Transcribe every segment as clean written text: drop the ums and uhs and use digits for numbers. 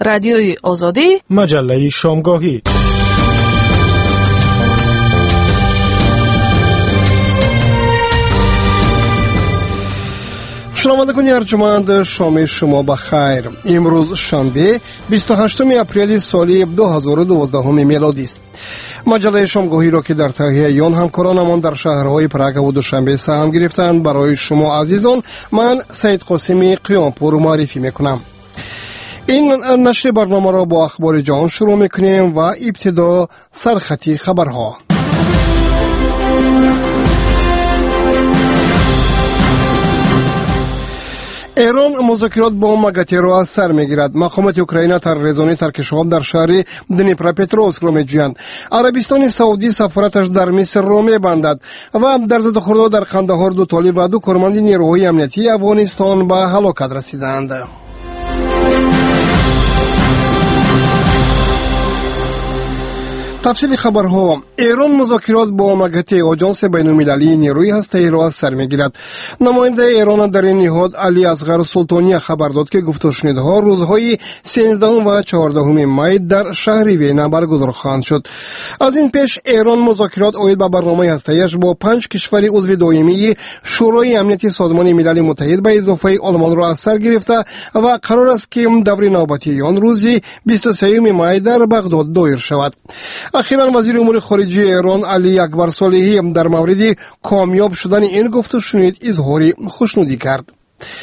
رادیوی آزادی، مجله شامگاهی. شنوندگان ارجمند، شام شما بخیر. امروز شنبه 28 اپریل سال 2012 میلادی است. مجله شامگاهی را که در تهیه آن همکارانمان در شهرهای پراگ و دوشنبه سهم گرفتند برای شما عزیزان، من سید قاسمی قیامپور معرفی میکنم. این نشر برنامه را با اخبار جهان شروع میکنیم و ابتدا سرخطی خبرها. ایران مذاکرات با مگاتی را از سر میگیرد. مقامات اوکراین ترورزانی ترکشاب در شهر دنیپروپتروسک را میجویند. عربستان سعودی سفارتش در مصر را میبندد و در زد و خورد در قندهار دو طالب و دو کارمند نیروهای امنیتی افغانستان به هلاکت رسیدند. تفصیل خبرها. ایران مذاکرات با مگاتی آژانس بین‌المللی نیروی هسته‌ای را از سر میگیرد. نماینده ایران در این نهاد علی اصغر سلطانی خبر داد که گفت و شنیدها روزهای 13 و 14 می در شهر وینا برگزار خواهند شد. از این پیش ایران مذاکرات اوید به برنامه هسته‌ایش با 5 کشور عضو دائمی شورای امنیت سازمان ملل متحد به اضافه آلمان را از سر گرفته و قرار است که دور نوبتی آن روز 23 می در بغداد دایر شود. اخیراً وزیر امور خارجه ایران علی اکبر صالحی در مورد کامیاب شدن این گفت و شنید اظهار خوشنودی کرد.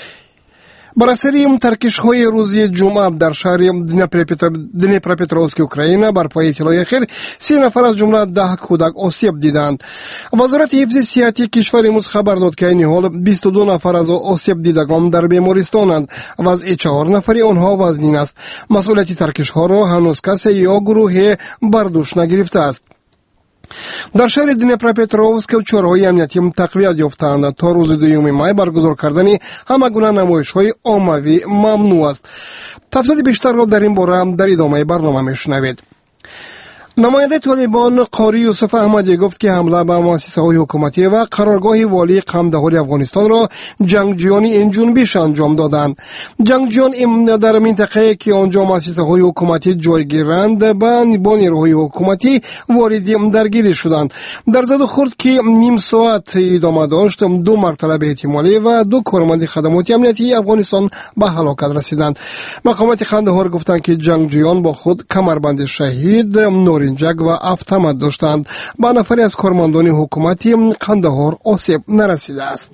بر اثر ترکش‌های روز جمعه در شهر دنیپروپتروسک اوکراین بر پای اطلاع اخیر 3 نفر از جمله 10 کودک آسیب دیدند. وزارت حفظ صحت کشور امروز خبر داد که این حال 22 نفر از آسیب دیدگان در بیمارستانند و از 4 نفر آنها وزنین است. مسئولیت ترکش‌ها را هنوز کسی یا گروه بر دوش نگرفته است. در شهر دنیپروپتروسک چهارهای امنیتی تقویت یافتند. تا روز 2 می برگزار کردن همه گونه نمایش‌های عمومی ممنوع است. تفصیل بیشتر را در این باره در ادامه برنامه میشنوید. نماینده طالبان قاری یوسف احمدی گفت که حمله به مؤسسه‌های حکومتی و قرارگاه والی قندهار افغانستان را جنگجویان این جنبش انجام دادند. جنگجویان در منطقه که آنجا مؤسسه‌های حکومتی جایگیرند با نیروهای حکومتی وارد درگیری شدند. در زد و خورد که نیم ساعت ادامه داشت 2 مرتبه احتمالی و 2 کارمند خدمات امنیتی افغانستان به هلاکت رسیدند. مقامات قندهار گفتند که جنگجویان با خود کمربند شهید، نارنجک و автомат داشتند. با نفری از کارمندان حکومتی قندهار آسیب نرسیده است.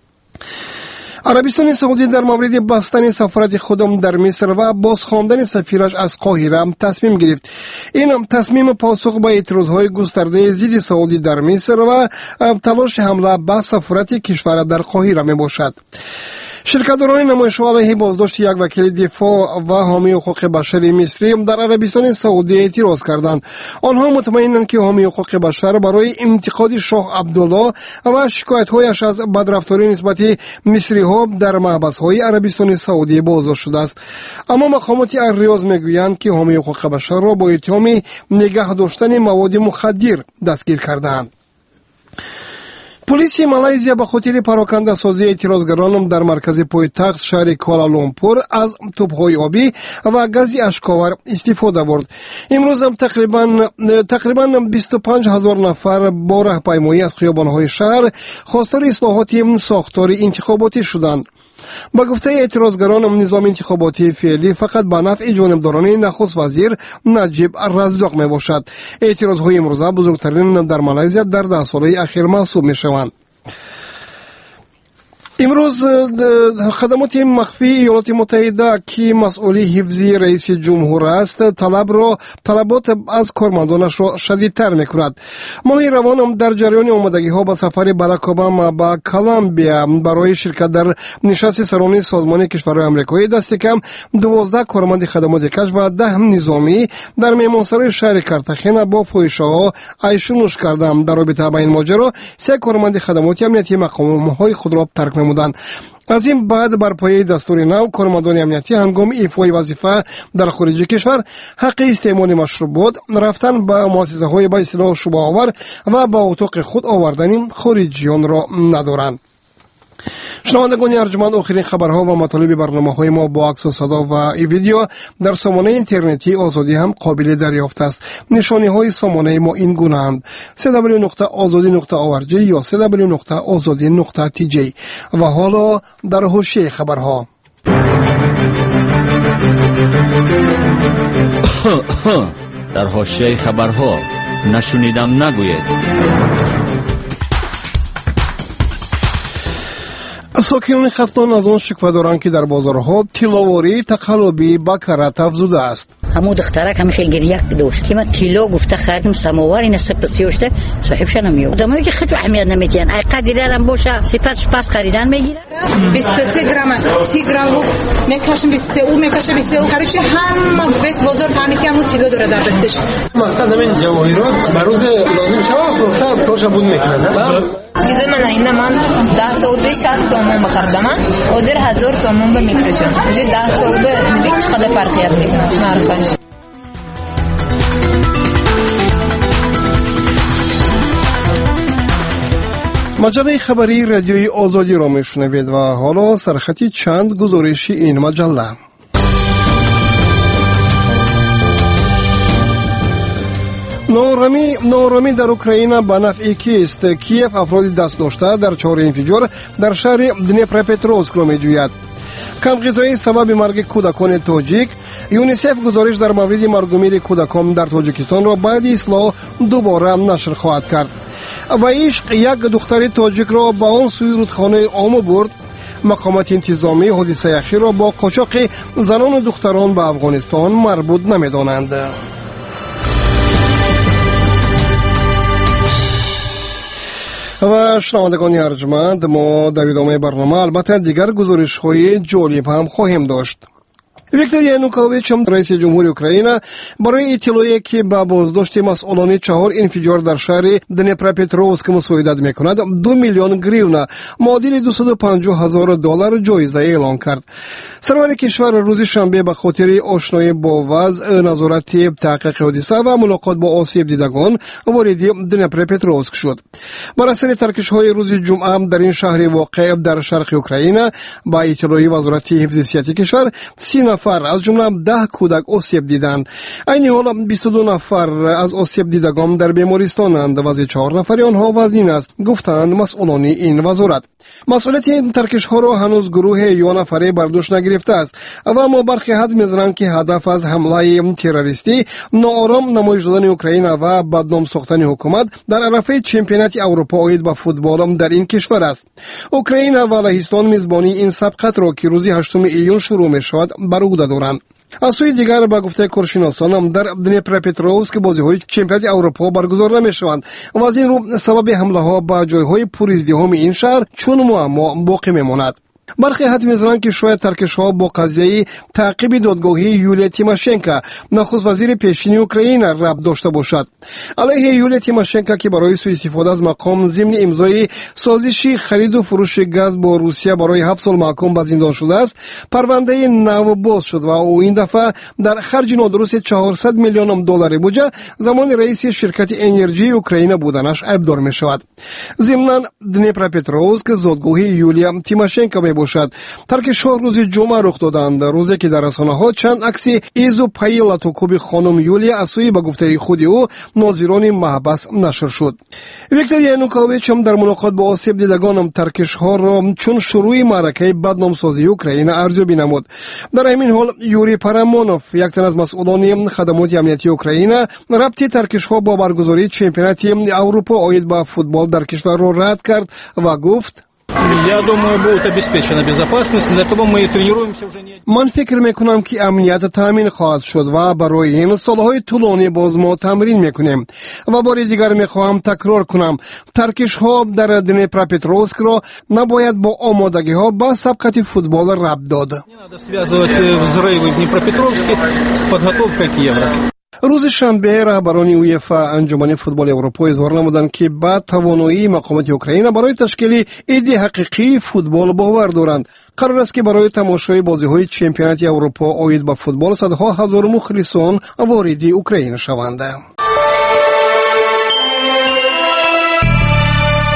عربستان سعودی در مورد بستن سفارت خود در مصر و بازخواندن سفیرش از قاهره تصمیم گرفت. این تصمیم پاسخ به اعتراضهای گسترده ضد سعودی در مصر و تلاش حمله به سفارت کشور در قاهره می باشد. شرکت‌داران نمایش‌ها علیه بازداشت یک وکیل دفاع و حامی حقوق بشر مصری در عربستان سعودی اعتراض کردند. آنها مطمئنند که حامی حقوق بشر برای انتقاد شاه عبدالله و شکایت‌هایش از بدرفتاری نسبت مصری‌ها در محبس‌های عربستان سعودی بازداشت شده است. اما مقامات الریاض می‌گویند که حامی حقوق بشر را با اتهام نگه داشتن مواد مخدر دستگیر کردند. پلیس مالایزیا به خاطر پراکنده سازی اعتراضگران در مرکز پایتخت شهر کوالالامپور از توپ‌های آبی و گاز اشک‌آور استفاده برد. امروز هم تقریباً 25,000 نفر با راهپیمایی از خیابان‌های شهر خواستار اصلاحات ساختار انتخاباتی شدند. با گفته اعتراضگران نظام انتخاباتی فعلی فقط به نفع جانبداران نخست وزیر نجیب رزاق می باشد. اعتراضهای امروزه بزرگترین در مالایزیا در 10 ساله اخیر محسوب می شوند. امروز خدمات مخفی ایالات متحده که مسئول حفظی رئیس جمهور است طلبات از کارمندانش را شدیدتر میکند. ماه روان در جریان آمادگی ها به سفر باراک اوباما به کلمبیا برای شرکت در نشست سران سازمان کشورهای آمریکایی دست کم 12 کارمند خدمات کشف و 10 نظامی در مهمانسرای شهر کارتاخنا با فاحشه‌ها عیش و نوش کردند. در رابطه با این ماجرا 3 کارمند خدمات امنیتی مقامهای خود را ترک نمودند. از این بعد بر پایه دستور نو کارمندان امنیتی هنگام ایفای وظیفه در خارج کشور حق استعمال مشروبات، رفتن به مؤسسه‌های به اصطلاح شبه‌آور و به اتاق خود آوردن خارجیان را ندارند. شنوندگان ارجمند، آخرین خبرها و مطالب برنامه‌های ما با عکس و صدا و ویدیو در سامانه اینترنتی آزادی هم قابل دریافت است. نشانه‌های سامانه ما این گونه‌اند: www.azadi.org یا www.azadi.tj. و حالا در حوزه خبرها. در حوزه خبرها نشنیدم نگوید. ساکنان ختلان از آن شکوه دارند که در بازارها تیلاواری تقلبی با کرات افزوده است. همو دخترک همه خیلی گریه داشت که من تیلا گفته خادم سماوار این سپس سیوشته صاحبش نمیاد. آدمایی که خیلی اهمیت نمیدن ای قدیرم باشه صفاتش پس خریدن میگیره. 23 گرم 30 گرم میکشم 23 میکشه 23 خرش هم بس بازار فهمیدم همون تیلا داره در دستش. مثلا من جواهرات بروز لازم شوه فروخته پروژه بود میکنه. چیز من اینه من 10 سال پیش 60 سومون بخردم و در 1000 سومون به میکشم. میشه 10 سال به میگه چقدر فرقی هست نعرفش. مجله خبری رادیوی آزادی را میشنوید و حالا سرخطی چند گزارشی این مجله. نارامی در اوکراین به نفع کیست؟ کیف افراد دست داشته در چهار انفجار در شهر دنیپروپتروسک را میجوید. کم غذایی سبب مرگ کودکان تاجیک. یونیسف گزارش در مورد مرگ و میر کودکان در تاجیکستان را بعد اصلاح دوباره نشر خواهد کرد. و عشق یک دختر تاجیک را به آن سوی رودخانه آمو برد. مقامات انتظامی حادثه اخیر را با قاچاق زنان و دختران به افغانستان مربوط نمی‌دانند. و شنوندگان ارجمند، ما در ادامه برنامه البته دیگر گزارش‌های جالب هم خواهیم داشت. ویکتور یانوکوویچ رئیس جمهوری اوکراین برای اطلاعی که به بازداشت مسئولان 4 انفجار در شهر دنیپروپتروسک مساعدت میکند 2 میلیون گریون معادل $250,000 جایزه اعلان کرد. سرور کشور روز شنبه به خاطر آشنایی با وضع، نظارت تحقیق حادثه و ملاقات با آسیب دیدگان وارد دنیپروپتروسک شد. بر اثر ترکش‌های روز جمعه در این شهر واقع در شرق اوکراین با اطلاعی وزارت حفظ صحت کشور 30 نفر از جمله 10 کودک آسیب دیدند. این حال 22 نفر از آسیب دیدگان در بیمارستانند و از 4 نفر آنها وزنین است، گفتند مسئولان این وزارت. مسئولیت این ترکش‌ها را هنوز گروه یا نفره برداشت نگرفته است و اما برخی حد می‌زنند که هدف از حمله تروریستی ناآرام نمایش دادن اوکراین و بدنام ساختن حکومت در عرصه چمپیونات اروپا عاید به فوتبال در این کشور است. اوکراین و لهستان میزبانی این سبقت را که روز 8 ایون شروع می‌شود بر عهده دارند. از سوی دیگر به گفته کارشناسان در دنیپروپتروسک بازی‌های چمپیونات اروپا برگزار نمی‌شوند و از این رو سبب حمله‌ها به جای‌های پرازدحام این شهر چون معما باقی می‌ماند. برخی حد می‌زنند که شاید ترکش‌ها با قضیه تعقیب دادگاهی یولیا تیماشنکا نخست وزیر پیشین اوکراین ربط داشته باشد. علیه یولیا تیماشنکا که برای سوء استفاده از مقام ضمن امضای سازشی خرید و فروش گاز با روسیه برای 7 سال محکوم به زندان شده است، پرونده نو باز شد و او این دفعه در خرج نادرست 400 میلیون دلار بودجه زمان رئیس شرکت انرژی اوکراین بودنش ابدار می‌شود. ضمن دنیپروپتروسک زادگاهی یولیا تیماشنکا باشد. ترکش‌ها روز جمعه رخ دادند، روزی که در رسانه‌ها چند عکس ایزو پایلاتوکوب خانم یولیا از سوی به گفته خود او ناظران محبس نشر شد. ویکتور یانوکوویچ هم در ملاقات با آسیب دیدگان ترکش‌ها را چون شروع معرکه بدنامسازی اوکراین ارزیابی نمود. در همین حال یوری پارامونوف، یک تن از مسئولان خدمات امنیتی اوکراین، ربط ترکش‌ها با برگزاری چمپیونات اروپا عاید به فوتبال در کشور را رد کرد و گفت: Я думаю, будет обеспечена безопасность. Для того мы и тренируемся уже не... من فکر میکنم که امنیت تامین خواهد شد و برای این سالهای طولانی باز ما تمرین میکنیم و بار دیگر میخواهم تکرار کنم ترکش ها در دنیپروپتروسک را نباید با آمادگی ها با سبقت فوتبال ربط داد. Не надо связывать взрывы в Днепропетровске с подготовкой к Евро. روز شنبه رهبران اویفا انجمن فوتبال اروپا اظهار نمودند که با توانایی مقامات اوکراین برای تشکیل ایده حقیقی فوتبال باور دارند. قرار است که برای تماشای بازی‌های چمپیونات اروپا عاید به فوتبال صدها هزار مخلصان وارد اوکراین شوند.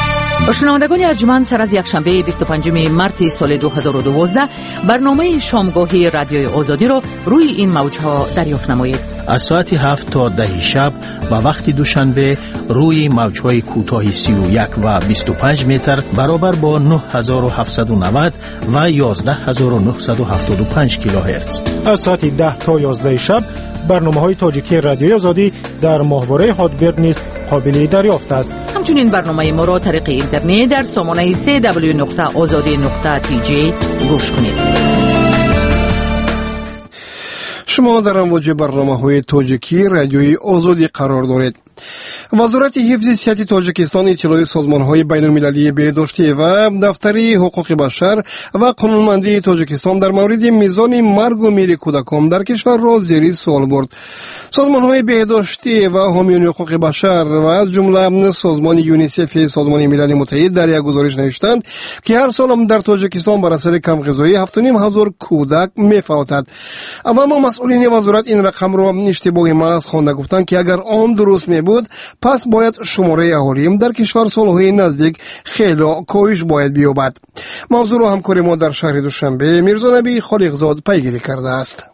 شنوندگان ارجمند، سر از یکشنبه 25 مارس سال 2012 برنامه شامگاهی رادیوی آزادی را روی این موج‌ها دریافت نمایید. از ساعت 7 تا 10 شب و وقت دوشنبه روی موج‌های کوتاه 31 و 25 متر برابر با 9790 و 11975 کیلوهرتز. از ساعت 10 تا 11 شب برنامه‌های تاجیکی رادیوی آزادی در ماهواره هاتبرد نیز قابل دریافت است. همچنین برنامه ما را طریق اینترنت در سامانه www.azadi.tj گوش کنید. شما در امواج برنامه‌های تاجیکی رادیوی آزادی قرار دارید. وزارت حفظ صحت تاجیکستان اطلاع سازمان‌های بین‌المللی بهداشتی و دفتر حقوق بشر و قانونمندی تاجیکستان در مورد میزان مرگ و میر کودکان در کشور را زیر سوال برد. سازمان‌های بهداشتی و حامیان حقوق بشر و از جمله سازمان یونیسف سازمان ملل متحد در یک گزارش نوشتند که هر سال در تاجیکستان بر اثر کم‌غذایی 7,500 کودک می‌فوتند. اما مسئولین وزارت این رقم را اشتباهی محض خوانده، گفتند که اگر آن درست بود پس باید شماره اهالی در کشور سالهای نزدیک خیلی کاهش باید بیابد. موضوع را همکار ما در شهر دوشنبه میرزا نبی خالقزاد پیگیری کرده است.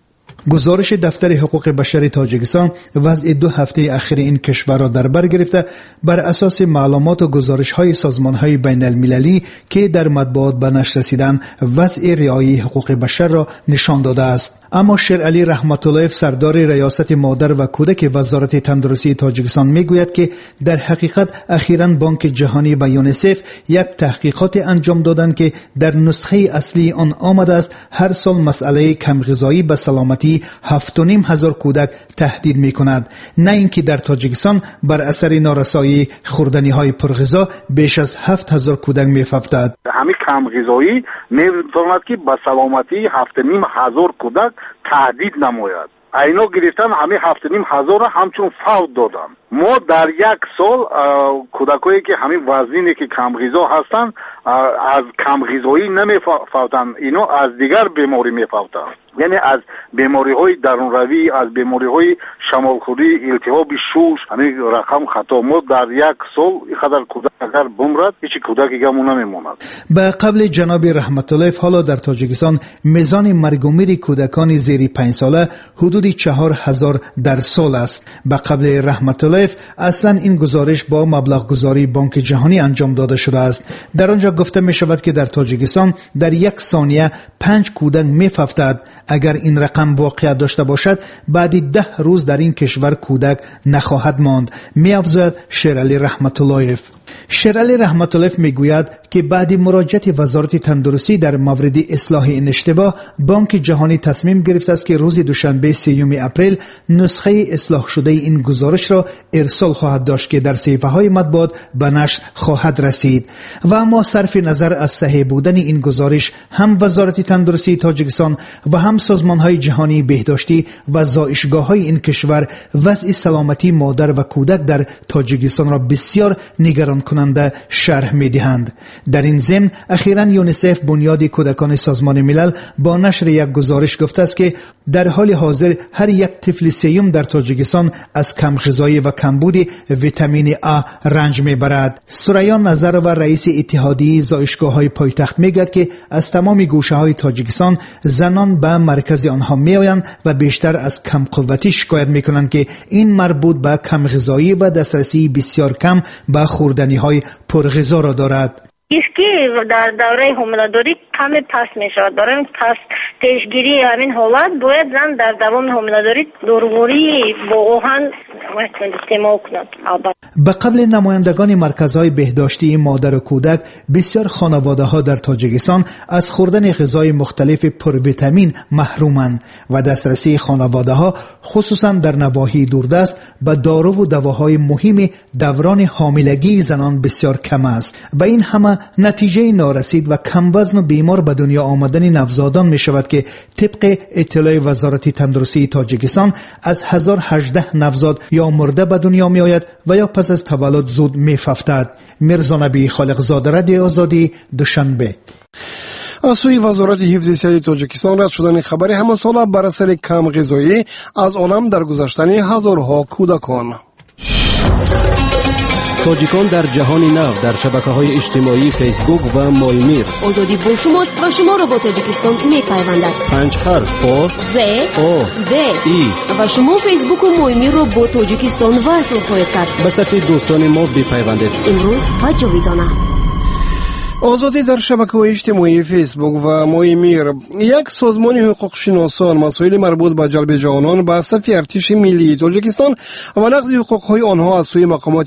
گزارش دفتر حقوق بشر تاجیکستان وضع 2 هفته اخیر این کشور را در بر گرفته بر اساس معلومات و گزارش‌های سازمان‌های بین‌المللی که در مطبوعات به نشر رسیدن وضع رعایت حقوق بشر را نشان داده است. اما شیرعلی رحمت الله سردار ریاست مادر و کودک وزارت تندرستی تاجیکستان میگوید که در حقیقت اخیراً بانک جهانی و یونیسف یک تحقیقات انجام دادند که در نسخه اصلی آن آمده است هر سال مسئله کم‌غذایی به سلامتی 7,500 کودک تهدید می‌کند، نه اینکه در تاجیکستان بر اثر نارسایی خوردنی‌های پرغذا بیش از 7,000 کودک می‌افتد. همین کم‌غذایی می‌تواند که به سلامتی 7,500 کودک تهدید نماید. اینا گرفتن همه 7,500 را همچون فوت دادن. ما در یک سال کودکایی که همین وزنی که کم‌غذا هستند از کم‌غذایی نمی‌فوتند، اینا از دیگر بیماری می‌فوتند. یعنی از بیماری‌های درونروی، از بیماری‌های شمالخوری، التهاب شوش، همین رقم خطا. ما در یک سال اینقدر کودک اگر بمیرد هیچ کودکی گمون نمیماند. به قبل جناب رحمت الله حالا در تاجیکستان میزان مرگ و میر کودکان زیر 5 ساله حدود 4,000 در سال است. به قبل رحمت الله اصلا این گزارش با مبلغ گذاری بانک جهانی انجام داده شده است. در آنجا گفته می شود که در تاجیکستان در یک ثانیه 5 کودک می‌افتد. اگر این رقم واقعیت داشته باشد بعد 10 روز در این کشور کودک نخواهد ماند، می‌افزاید شیرعلی رحمت الله. شیرعلی رحمت الله میگوید که بعد مراجعت وزارت تندرستی در مورد اصلاح این اشتباه، بانک جهانی تصمیم گرفته است که روز دوشنبه 3 اپریل نسخه اصلاح شده این گزارش را ارسال خواهد داشت که در صفحه‌های مطبوعات به نشر خواهد رسید. و اما صرف نظر از صحیح بودن این گزارش، هم وزارت تندرستی تاجیکستان و هم سازمان‌های جهانی بهداشتی و زایشگاه‌های این کشور وضع سلامتی مادر و کودک در تاجیکستان را بسیار نگران کننده شرح می‌دهند. در این ضمن اخیراً یونیسف بنیاد کودکان سازمان ملل با نشر یک گزارش گفته است که در حال حاضر هر یک طفل سیوم در تاجیکستان از کم‌غذایی و کمبود ویتامین آ رنج می‌برد. سریا نظر و رئیس اتحادیه زایشگاه‌های پایتخت میگوید که از تمام گوشه‌های تاجیکستان زنان به مرکز آنها میآیند و بیشتر از کم قوتی شکایت می‌کنند که این مربوط به کم‌غذایی و دسترسی بسیار کم به خوردنی‌های پرغذا را دارد. ایسکی در دوره حامله‌داری کمی پس میشود. برای پس پیشگیری همین حالت باید زن در دوام حامله‌داری دارویی با آهن استعمال کند. به قبل نمایندگان مرکزهای بهداشتی مادر و کودک، بسیار خانواده‌ها در تاجیکستان از خوردن غذای مختلف پرویتامین محرومند و دسترسی خانواده‌ها خصوصا در نواحی دوردست به دارو و دواهای مهم دوران حاملگی زنان بسیار کم است و این همه نتیجه نارسید و کم وزن و بیمار به دنیا آمدن نوزادان می شود که طبق اطلاع وزارت تندرستی تاجیکستان از 1018 نوزاد یا مرده به دنیا می آید و یا پس از تولد زود می ففتد. میرزا نبی خالقزاد، رادیو آزادی، دوشنبه. از سوی وزارت حفظ صحت تاجیکستان رد شدن خبر همان سال بر اثر کم غذایی از عالم در گذشتن هزارها کودکان. تاجیکان در جهان نو در شبکه‌های اجتماعی فیسبوک و مایمیر. آزادی با شماست و شما را با تاجیکستان می‌پیوندد. 5 حرف او ز او د ای و شما فیسبوک و مایمیر را با تاجیکستان وصل خواهید کرد. به صفحه دوستان ما بپیوندید. امروز و جاویدانه. آزادی در شبکه‌های اجتماعی فیسبوک و مایمیر. یک سازمان حقوقشناسان مسائل مربوط به جلب جوانان به صف ارتش ملی تاجیکستان و نقض حقوق‌های آنها از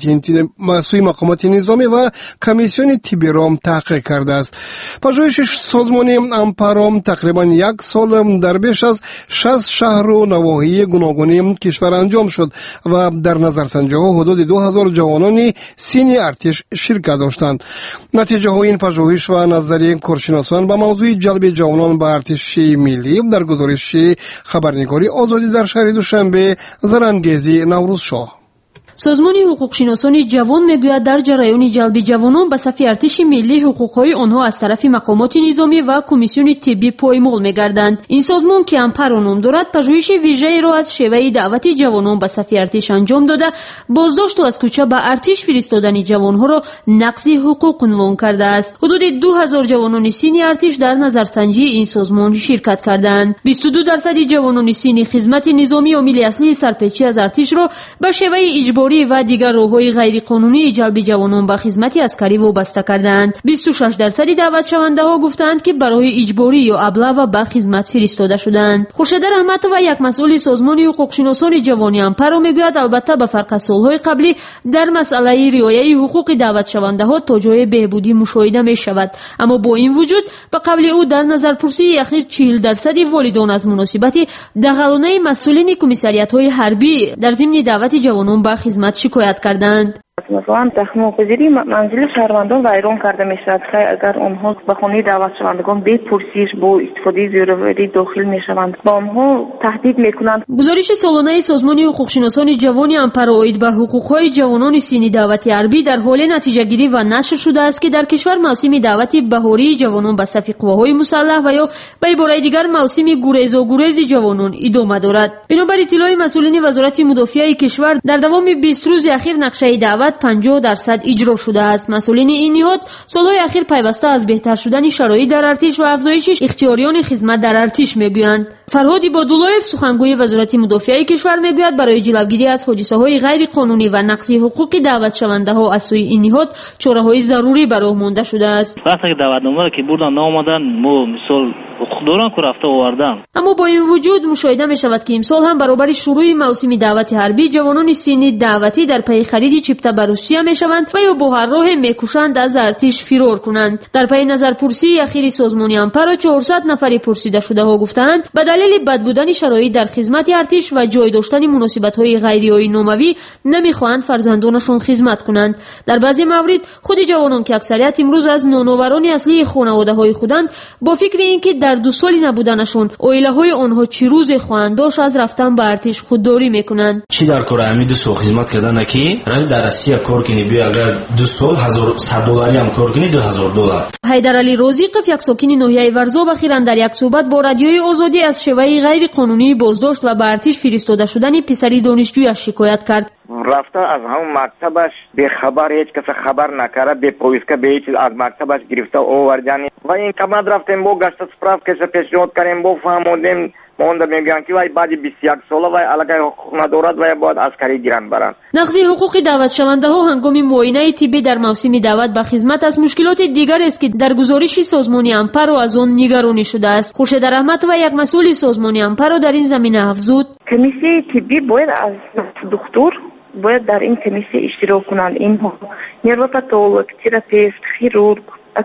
سوی مقامات نظامی و کمیسیون طبی را تحقیق کرده است. پژوهش سازمان امپارام تقریبا یک سال در بیش از 60 شهر و نواحی گوناگون کشور انجام شد و در نظرسنجی‌ها حدود 2000 جوانان سین ارتش شرکت داشتند. نتیجه های این پژوهش و نظریه کارشناسان به موضوع جلب جوانان به ارتش ملی در گزارش خبرنگاری آزادی در شهر دوشنبه زرنگیزی نوروز شاه. سازمان حقوقشناسان جوان میگوید در جریان جلب جوانان به صف ارتش ملی حقوقهای آنها از طرف مقامات نظامی و کمیسیون طبی پایمال میگردند. این سازمان که امپارو نام دارد پژوهش ویژه‌ای را از شیوه دعوت جوانان به صف ارتش انجام داده بازداشت و از کوچه به ارتش فرستادن جوانها را نقض حقوق عنوان کرده است. حدود 2000 جوانان سین ارتش در نظرسنجی این سازمان شرکت کردند. 22% جوانان سین خدمت نظامی عامل اصلی سرپیچی از ارتش را به شیوه اجباری و دیگر راه‌های غیر قانونی جلب جوانان به خدمت عسکری وابسته کردند. 26% دعوت شونده‌ها گفتند که برای اجباری یا ابله به خدمت فرستاده شدند. خورشید رحمت و یک مسئول سازمان حقوقشناسان جوانی امپارو میگوید البته به فرق از سال‌های قبلی در مسئله رعایت حقوق دعوت شونده‌ها تا جای بهبودی مشاهده می‌شود، اما با این وجود به قبل او در نظرپرسی اخیر 40% والدان از مناسبت دخالت مسئولین کمیساریات‌های حربی در ضمن دعوت جوانان به خدمت شکایت کردند. مثلا تخم‌گذاری منزل شهروندان ویران کرده میشود که اگر آنها به خانه دعوت شوندگان بی پرسش با استفاده زورآوری داخل میشوند با آنها تهدید میکنند. گزارش سالانه سازمان حقوقشناسان جوانی امپارو اید به حقوق‌های جوانان سینی دعوت حربی در حال نتیجه گیری و نشر شده است که در کشور موسم دعوت بهاری جوانان به صف قواهای مسلح و یا به عبارت دیگر موسم گریز جوانان ادامه دارد. بنابر اطلاع مسئولین وزارت مدافعه کشور در دوام 20 روز اخیر نقشه دعوت 50% اجرا شده است. مسئولین این نهاد سالهای اخیر پیوسته از بهتر شدن شرایط در ارتش و افزایش اختیاریان خدمت در ارتش میگویند. فرهاد عباداللهیف سخنگوی وزارت مدافعه کشور میگوید برای جلوگیری از حادثه‌های غیر قانونی و نقض حقوق دعوت شونده‌ها از سوی این نهاد چاره‌های ضروری برای مانده شده است. وقتی که دعوتنامه را که بردن نامدن ما مثال خودداران که رفته آوردن. اما با این وجود مشاهده می شود که امسال هم برابر شروع موسم دعوت حربی جوانان سینی دعوتی در پی خرید چیپتا به روسیه می شوند و یا با هر راه می کوشند از ارتش فرار کنند. در پی نظرپرسی اخیر سازمان امپارو 400 نفر پرسیده شده ها گفتند به دلیل بد بودن شرایط در خدمت ارتش و جای داشتن مناسبت های غیر آیین‌ناموی نمیخواهند فرزندانشان خدمت کنند. در بعضی موارد خود جوانان که اکثریت امروز از نونواران اصلی خانواده های خودند با فکر اینکه در 2 سال نبودنشون عائله های آنها چی روز خواهند داشت از رفتن به ارتش خودداری میکنند. چی در کار امید 2 سال خدمت کردن کی راه در روسیه کار کنی بیا اگر 2 سال $1100 هم کار کنی $2000. حیدرعلی رازیقف یک ساکن ناحیه ورزاب اخیراً در یک صحبت با رادیوی آزادی از شیوه غیر قانونی بازداشت و به ارتش فرستاده شدن پسری دانشجویش شکایت کرد. رفته از همون مکتبش به خبر هیچ کس خبر نکرده به پولیسکا به هیچ از مکتبش گرفته آوردن و این کمد رفتیم با گشت سپراف کش پیشنهاد کردیم با فهموندیم مونده میگن که وای بعد 21 ساله وای علاقه حقوق ندارد وای باید عسکری گیرن برن. نقض حقوق دعوت شونده ها هنگام معاینه طبی در موسم دعوت به خدمت از مشکلات دیگر است که در گزارش سازمان امپارو از آن نگرانی شده است. خورشید رحمت و یک مسئول سازمان امپارو در این زمینه افزود کمیسیون طبی باید از دکتر باید در این کمیسیون اشتراک کنند. اینها نروپاتولوژ، تراپیست، خیرورگ،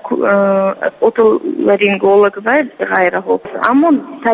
otolaryngolog و غیره ها. اما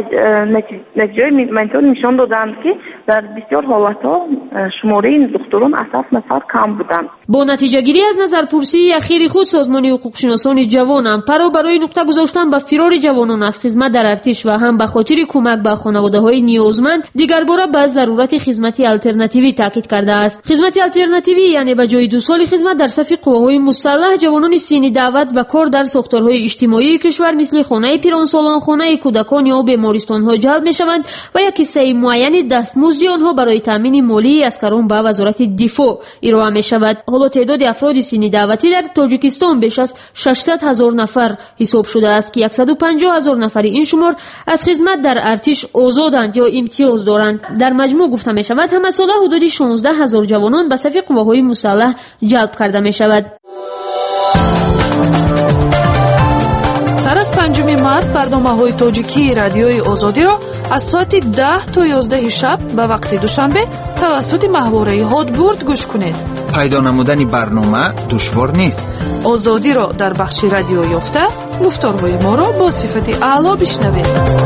نتیجه منطقه نشان دادند که در بسیار حالتها شماره این دکتران از 7 نفر کم بودند. با نتیجه گیری از نظرپرسی اخیر خود سازمان حقوقشناسان جوان امپارو برای نقطه گذاشتن به فرار جوانان از خدمت در ارتش و هم به خاطر کمک به خانواده‌های نیازمند دیگر باره به ضرورت خدمت آلترناتیوی تاکید کرده است. خدمت آلترناتیوی یعنی به جای 2 سال خدمت در صف قواهای مسلح جوانان سینی دعوت و کار در ساختارهای اجتماعی کشور مثل خانه پیرانسالان، خانه کودکان یا بیمارستان‌ها جلب می‌شوند و یک کیسه معین دستمزد مزد آنها برای تامین مالی اسکران به وزارت دفاع ارائه می شود. حالا تعداد افراد سنی دعوتی در تاجیکستان بیش از 600,000 نفر حساب شده است که 150,000 نفر این شمار از خدمت در ارتش آزادند یا امتیاز دارند. در مجموع گفته می شود همه ساله حدود 16,000 جوانان به صف قواهای مسلح جلب کرده می شود. سر از 5 مارت برنامه‌های تاجیکی رادیوی آزادی را از ساعت 10 تا 11 شب به وقت دوشنبه توسط ماهواره هادبورد گوش کنید. پیدا نمودن برنامه دشوار نیست. آزادی را در بخش رادیو یافته گفتارهای ما را با صفت اعلی بشنوید.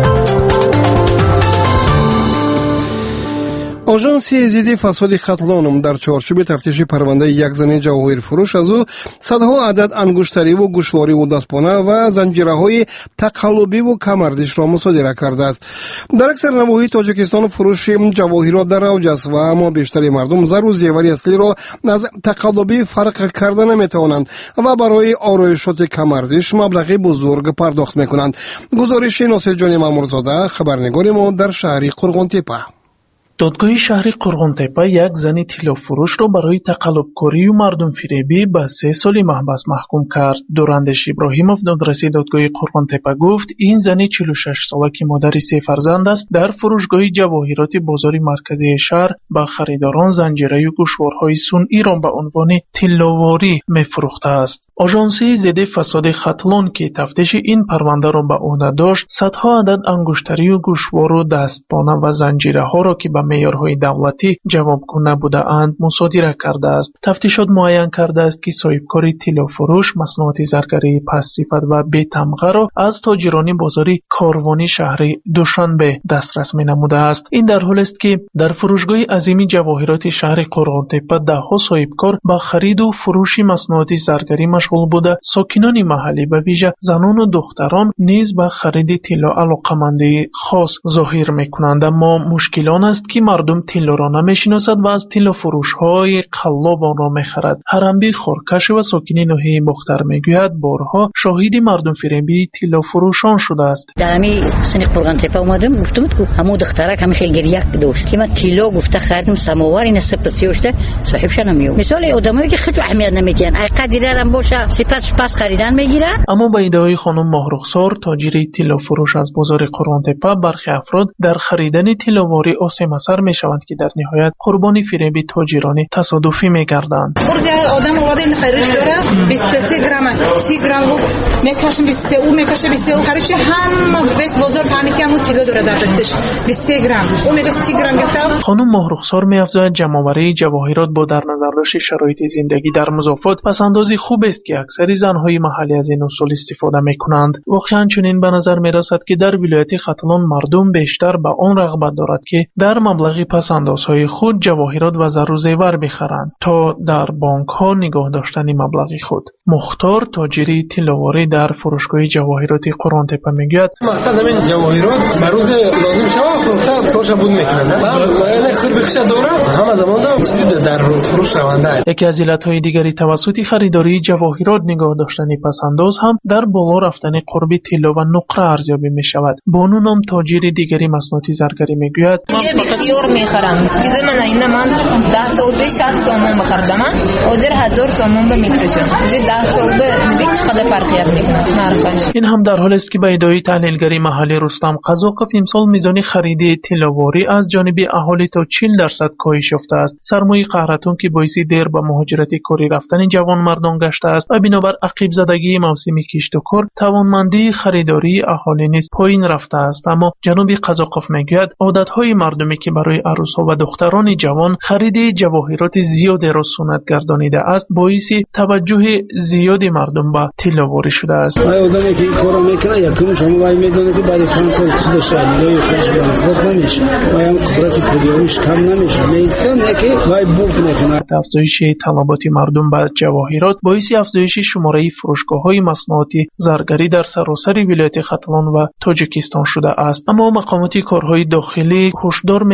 آژانسی ضد فساد قتلانم در چارچوب تفتیش پرونده یک زن جواهر فروش از او صدها عدد انگشتری و گوشواری و دستپانه و زنجیره‌های تقلبی و کمارزش را مصادره کرده است. در اکثر نواحی تاجیکستان فروش جواهرات در اوج است و اما بیشتر مردم زر و زیور اصلی را از تقلبی فرق کرده نمی‌توانند و برای آرایشات کمارزش مبلغ بزرگ پرداخت می‌کنند. گزارش ناصر جان مامورزاده خبرنگار ما در شهر قرغن‌تپه. دادگاه شهر قرغن‌تپه یک زن طلا فروش را برای تقلبکاری و مردم فریبی به 3 سال محبس محکوم کرد. دورندش ابراهیموف دادرسی دادگاه قرغن‌تپه گفت این زن 46 ساله که مادر 3 فرزند است در فروشگاه جواهرات بازار مرکزی شهر به خریداران زنجیره و گوشوارهای صنعی را به عنوان طلاواری می‌فروخته است. آژانسی ضد فساد قتلان که تفتیش این پرونده را به عهده داشت صدها عدد انگشتری و گوشوار و دستپانه و زنجیره‌ها را که به معیارهای دولتی جوابگو نبوده اند مصادره کرده است. تفتیشات معین کرده است که صاحبکار طلا فروش مصنوعات زرگری پست صفت و بی تمغه را از تاجران بازاری کاروانی شهر دوشنبه دسترس می نموده است. این در حالی است که در فروشگاه عظیم جواهرات شهر قرغن‌تپه ده‌ها صاحبکار با خرید و فروش مصنوعات زرگری مشغول بوده. ساکنان محلی به ویژه زنان و دختران نیز به خرید طلا علاقه‌مندی خاص ظاهر می‌کنند، اما مشکل آن است که مردم طلا را نمی‌شناسد و از طلا فروش‌های قلاب آن را می‌خرد. حرمبی خورکش و ساکنی ناحیه مختار می‌گوید بارها شاهد مردم فریبی طلا فروشان شده است. در همین سن قرغن‌تپه اومدم گفتم که همون دخترک همین خیلی گریه داشت که من طلا گفته خریدم سماور این سپسیوشته صاحبش نمیاد. مثال آدمایی که خیلی اهمیت نمیدن اقدی دارن باشه سپس پس خریدن میگیره. اما با ادعای خانم ماهرخسار تاجر طلا فروش از بازار قرغن‌تپه برخی افراد در خریدن طلاواری آسم اثر میشوند که در نهایت قربانی فریب تاجران تصادفی میگردند. برزی آدم اومده این خریدش داره 23 گرم 30 گرم میکشم 23 او میکشه 23 خریدش هم بس بازار فهمیدم اون طلا داره در دستش 23 گرم او میگه 30 گرم گفتم. خانم ماهرخسار میافزاید جمع‌آوری جواهرات با در نظر داشت شرایط زندگی در مضافات پس‌اندازی خوب است که اکثر زن‌های محلی از این اصول استفاده میکنند. واقعا چنین به نظر میرسد که در ولایت قتلان مردم بیشتر به آن رغبت دارد که در مبلغ پس‌اندازهای خود جواهرات و زر و زیور بخرند تا در بانک‌ها نگاه داشتن مبلغ خود. مختار تاجری طلاواری در فروشگاه جواهرات قرغن‌تپه میگوید مقصد همین جواهرات به روز لازم شود فروختن کارش بود میکنند. من اکثر بخش دوره همه زمان دارم چیزی در فروش رونده. یکی از علت‌های دیگری توسط خریداری جواهرات نگاه داشتن پس‌انداز هم در بالا رفتن قرب طلا و نقره ارزیابی میشود. بانو نام تاجر دیگری مصنوعات زرگری میگوید بسیار میخرم. چیز من اینا من 10 سال پیش 60 سومون بخردم و در 1000 سومون به میفروشم. چه 10 سال به چقدر فرقی میکنه نرخش. این هم در حالی است که به ادعای تحلیلگری محلی رستم قزاقف امسال میزان خرید طلاواری از جانب اهالی تا 40% کاهش یافته است. سرمایه قهرتون که باعث دیر به مهاجرت کاری رفتن جوان مردان گشته است و بنابر عقب زدگی موسم کشت و کار توانمندی خریداری اهالی نیز پایین رفته است. اما جناب قزاقف میگوید عادت‌های مردمی که برای عروس‌ها و دختران جوان خرید جواهرات زیادی را سنت گردانیده است باعث توجه زیاد مردم به طلاواری شده است. آدمی که این کارو میکنه یکم شما وای میدونه که بعد 5 سال خود شایعه خوش خود نمیشه و هم قدرت پدیدارش کم نمیشه میستن که وای بوق میکنه. افزایش طلبات مردم به جواهرات باعث افزایش شماره فروشگاه‌های مصنوعات زرگری در سراسر ولایت قتلان و تاجیکستان شده است. اما مقامات کارهای داخلی هشدار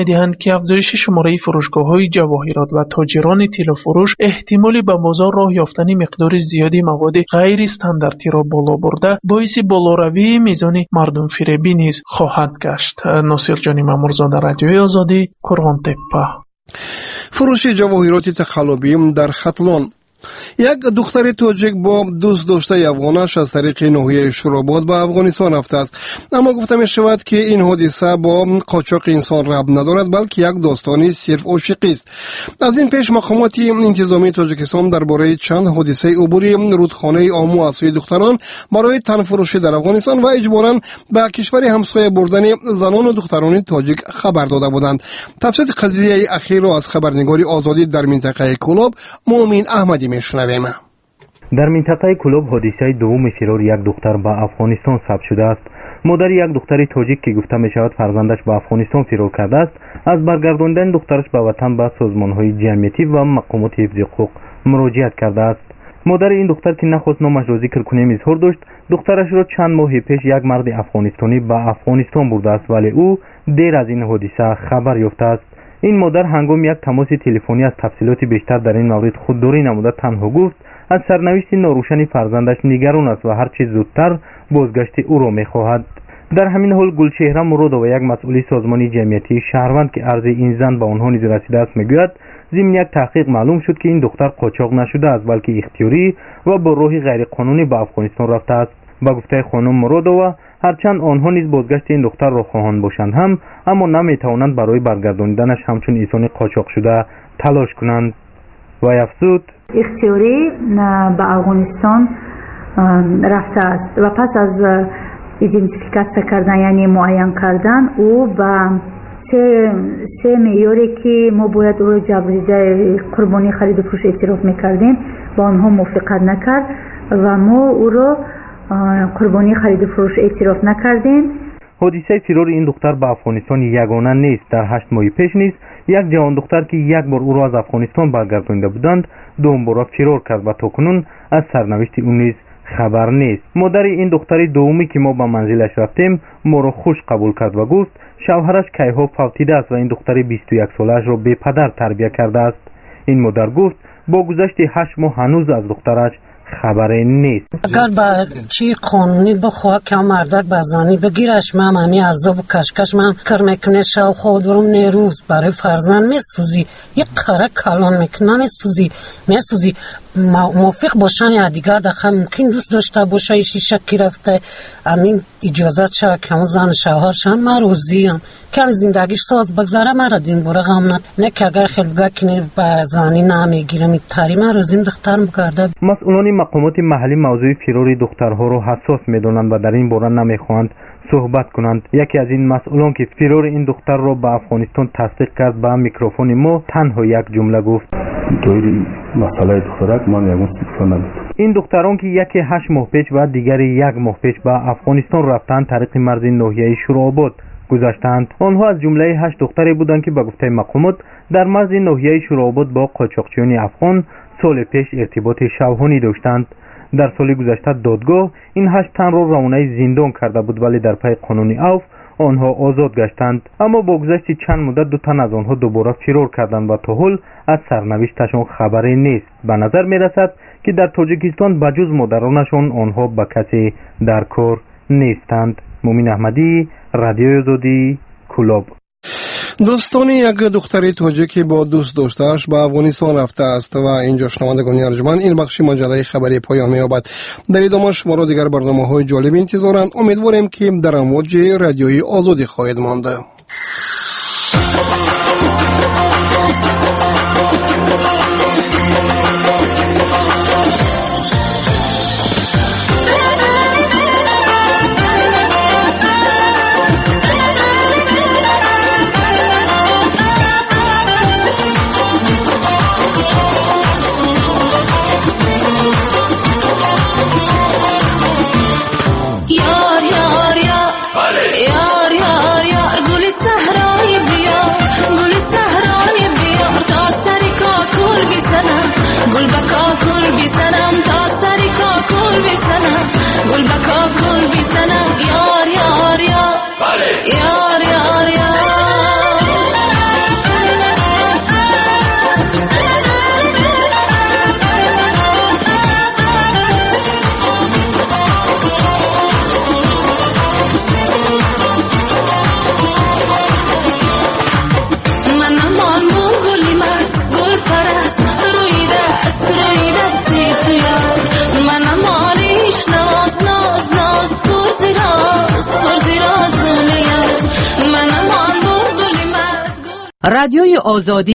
می‌دهند که افزایش شماره فروشگاه‌های جواهرات و تاجران طلا فروش احتمالی به بازار راه یافتن مقدار زیادی مواد غیر استانداردی را بالا برده باعث بالاروی میزان مردم فریبی نیز خواهد گشت. ناصرجان مامورزاده، رادیوی آزادی، قرغان‌تپه. فروش جواهرات تقلبی در ختلان. یک دختر تاجیک با دوست داشته افغانش از طریق ناحیه شوراباد به افغانستان رفته است، اما گفته می شود که این حادثه با قاچاق انسان ربط ندارد بلکه یک داستانی صرف عاشقی است. از این پیش مقامات انتظامی تاجیکستان درباره چند حادثه عبوری رودخانه آمو از سوی دختران برای تن فروشی در افغانستان و اجباراً به کشور همسایه بردن زنان و دختران تاجیک خبر داده بودند. تفصیل قضیه اخیر را از خبرنگار آزادی در منطقه کلوب مومین احمدی میشنویم. در منطقه کلوب حادثه دوم فرار یک دختر به افغانستان ثبت شده است. مادر یک دختر تاجیک که گفته می شود فرزندش به افغانستان فرار کرده است، از برگرداندن دخترش به وطن به سازمان‌های جمعیتی و مقامات حفظ حقوق مراجعت کرده است. مادر این دختر که نخواست نامش را ذکر کنیم اظهار داشت دخترش را چند ماه پیش یک مرد افغانستانی به افغانستان برده است، ولی او دیر از این حادثه خبر یافته است. این مادر هنگام یک تماس تلفنی از تفصیلات بیشتر در این مورد خودداری نموده تنها گفت از سرنوشت ناروشن فرزندش نگران است و هر چیز زودتر بازگشت او را می‌خواهد. در همین حال گلچهره مرادова یک مسئول سازمان جمعیتی شهروند که عرض این زن به آنها نیز رسیده است میگوید ضمن یک تحقیق معلوم شد که این دختر قاچاق نشده است بلکه اختیاری و با راه غیر قانونی به افغانستان رفته است. با گفته خانم مرادова هرچند آنها نیز بازگشت این دختر را خواهند باشند هم اما نمیتوانند برای برگرداندنش همچون انسان قاچاق شده تلاش کنند. و افزود اختیاری به افغانستان رفته است و پس از ایدنتیفیکاسیون کردن یعنی معین کردن او به سه معیاری که ما باید او را جبریده قربانی خرید و فروش اعتراف میکردیم با آنها موافقت نکرد و ما او را قربانی خرید و فروش اعتراف نکردیم. حادثه فرار این دختر به افغانستان یگانه نیست. در 8 ماه پیش نیز یک جوان دختر که یک بار او را از افغانستان برگردانده بودند دوم بار فرار کرد و تاکنون از سرنوشت او نیز خبر نیست. مادر این دختر دومی که ما به منزلش رفتیم ما را خوش قبول کرد و گفت شوهرش کیها فوتیده است و این دختر 21 سالش را بی پدر تربیت کرده است. این مادر گفت با گذشت 8 ماه هنوز از دخترش خبری نیست. اگر با چی قانونی بخواه که مردک بزنی بگیرش من همی عذاب و کشکش من کر میکنه شو خود رو نیروز برای فرزند میسوزی یک قره کلان میکنه میسوزی موافق باشن یا دیگر دخل ممکن دوست داشته باشه ایشی شکی رفته امین اجازت شد که همون زن شوهرش هم من روزیم که هم زندگیش ساز بگذاره مرا دین بوره غمنت نه که اگر خیلی بگه کنه با زنی نمیگیره میتاری من روزیم دختر مگرده. مسئولان مقامات محلی موضوع فرار دخترها را حساس میدونند و در این باره نمیخواهند صحبت کنند. یکی از این مسئولان که فرار این دختر را به افغانستان تصدیق کرد به میکروفون ما تنها یک جمله گفت دوری مسئله دخترک من یک مستقصه این دختران که یکی 8 ماه پیش و دیگری 1 ماه پیش به افغانستان رفتند طریق مرز ناحیه شوراباد گذشتند. آنها از جمله 8 دختری بودند که به گفته مقامات در مرز ناحیه شوراباد با قاچاقچیان افغان سال پیش ارتباط شوهانی داشتند. در سال گذشته دادگاه این 8 تن را روانه زندان کرده بود ولی در پی قانون عفو آنها آزاد گشتند. اما با گذشت چند مدت 2 تن از آنها دوباره فرار کردند و تا حال از سرنوشتشان خبری نیست. به نظر می رسد که در تاجیکستان بجز مادرانشان آنها به کسی در کار نیستند. مومین احمدی، رادیوی آزادی، کلوب. دوستان یک دختری تاجیکی با دوست داشته‌اش به افغانستان رفته است و اینجا شنوندگان ارجمند این بخش مجله خبری پایان می‌یابد. در ادامه شما را دیگر برنامه‌های جالب انتظارند. امیدواریم که در امواج رادیوی آزادی خواهید ماند. یار یار یار یار یار یار گل صحرا مست گل پرست روی دستی تو یار منم ماریش ناز ناز ناز پرزی راز منم آن بلبلی مست. رادیوی آزادی